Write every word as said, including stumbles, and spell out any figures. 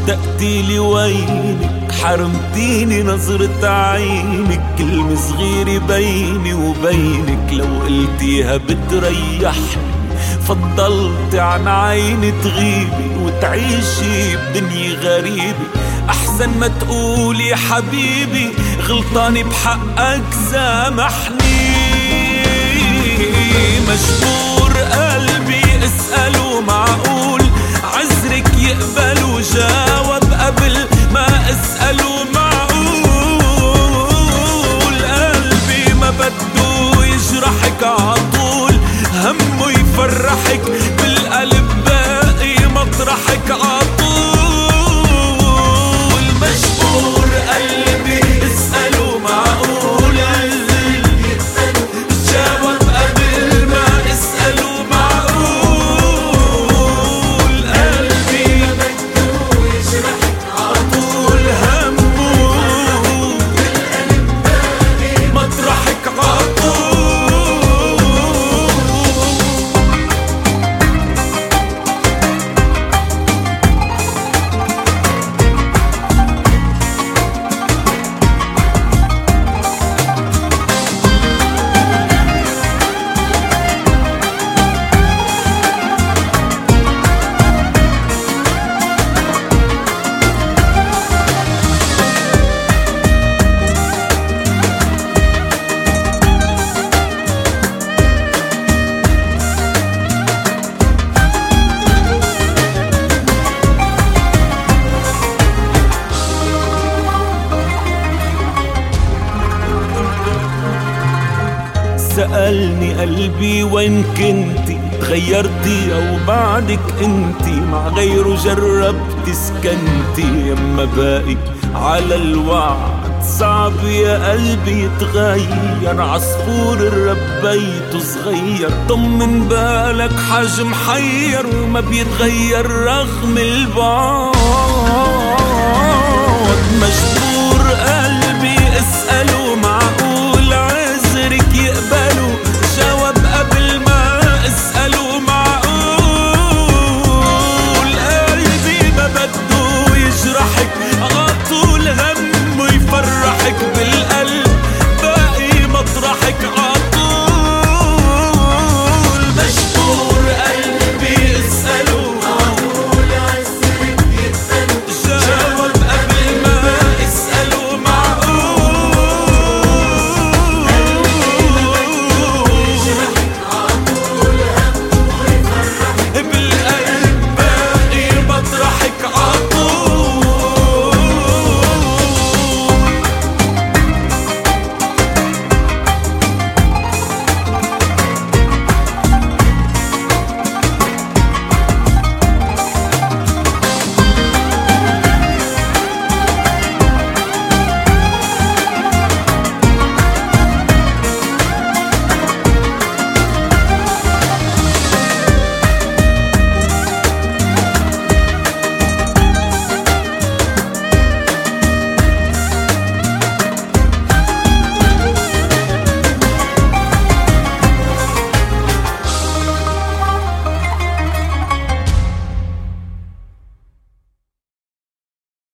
اشتقتي لي وينك، حرمتيني نظرة عينك، كلمة صغيرة بيني وبينك لو قلتيها بتريحني. فضلت عن عيني تغيبي وتعيشي بدنيا غريبة، أحسن ما تقولي حبيبي غلطاني بحقك سامحني. مجبور قلبي اسأله معقول عذرك يقبل، وجاوب قبل ما اسأله معقول. قلبي ما بده يجرحك عطول، همه يفرحك بالقلب باقي مطرحك عطول. مجبور قلبي اسأله معقول، جاوب قبل ما اسأله معقول. قلبي ما بده يجرحك عطول، همه بالقلب باقي مطرحك عطول. سألني قلبي وين كنتي، تغيرتي أو بعدك انتي، مع غيره جربتي سكنتي، يما باقي على الوعد صعب يا قلبي يتغير. عصفور ربيته صغير، طمن بالك حاج محير، وما بيتغير رغم البعد.